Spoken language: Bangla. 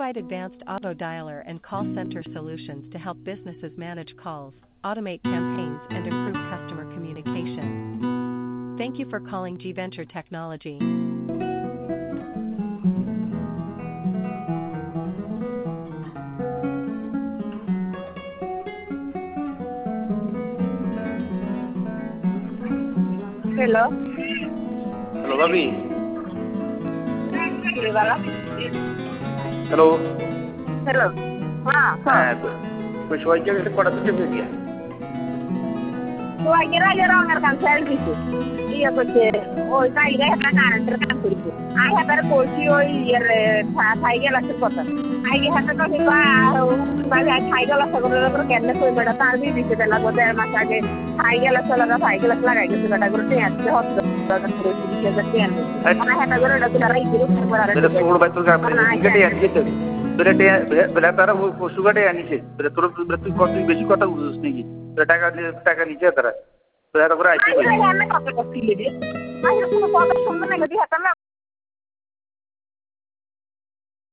provide advanced auto dialer and call center solutions to help businesses manage calls, automate campaigns, and improve customer communication. Thank you for calling G Venture Technology. Hello. Hello, Bobby. Hello. Hello. Hello. হ্যাঁ সবাইকে একটা কটা দিতে পেরেছি তো আগের রঙের কাম ছেড়ে দিছি ইয়ে করছে ওই তাইলে একটা কারেন্টের কাম করেছে আই হাতারে করছি ওই ইয়ের সাইকেল আছে কথা আগে হাতে তো কিংবা সাইকেল আছে করে কেন কই বেটা তার দিয়ে দিতে পেলা বোধ মাস আগে সাইকেল আছে লাগাই গেছে বেটা করে আসছে হসপিটাল মানে হাতে করে ওটা তুলা রাই দিল তোর ভাই তোর কেটে আনছে তোরা তারা পশুঘাটে আনিছে তুই কত বেশি কথা বুঝিস নাকি টাকা নিচে তারা তোরা করে আইছে